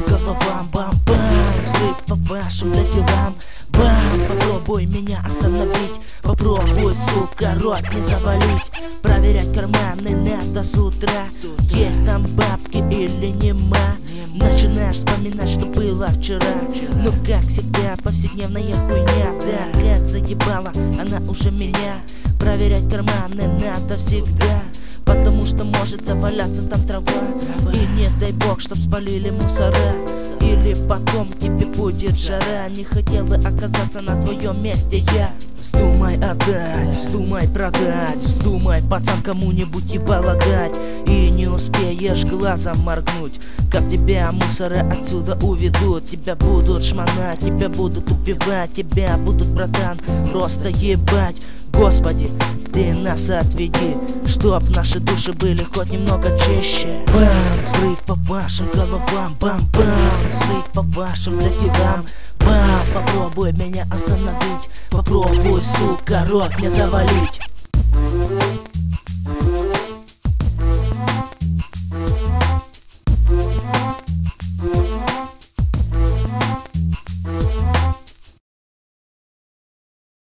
головам. Бам-бам, взрыв по вашим делам. Бам, попробуй меня остановить. Попробуй, сука, рот не завалить. Проверять карманы надо с утра. Есть там бабки или нема. Начинаешь вспоминать, что было вчера. Ну как всегда, повседневная хуйня. Да, как заебала она уже меня. Проверять карманы надо всегда, потому что может заваляться там трава. И не дай бог, чтоб спалили мусора. Или потом тебе будет жара. Не хотел бы оказаться на твоем месте я. Вздумай отдать, вздумай продать, вздумай, пацан, кому-нибудь ебало дать. И не успеешь глазом моргнуть, как тебя мусоры отсюда уведут. Тебя будут шмонать, тебя будут убивать, тебя будут, братан, просто ебать. Господи, ты нас отведи, чтоб наши души были хоть немного чище. Бам, взрыв по вашим головам. Бам-бам, взрыв по вашим делам. Бам, попробуй меня остановить. Попробуй, сука, рот не завалить.